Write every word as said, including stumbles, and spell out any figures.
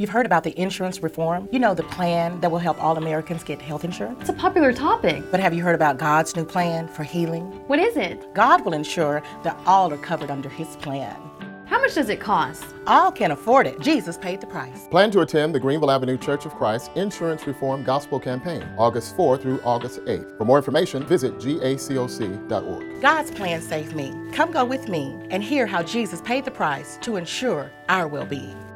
You've heard about the insurance reform. You know, the plan that will help all Americans get health insurance. It's a popular topic. But have you heard about God's new plan for healing? What is it? God will ensure that all are covered under His plan. How much does it cost? All can afford it. Jesus paid the price. Plan to attend the Greenville Avenue Church of Christ Insurance Reform Gospel Campaign, August fourth through August eighth. For more information, visit G A C O C dot org. God's plan saved me. Come go with me and hear how Jesus paid the price to ensure our well-being.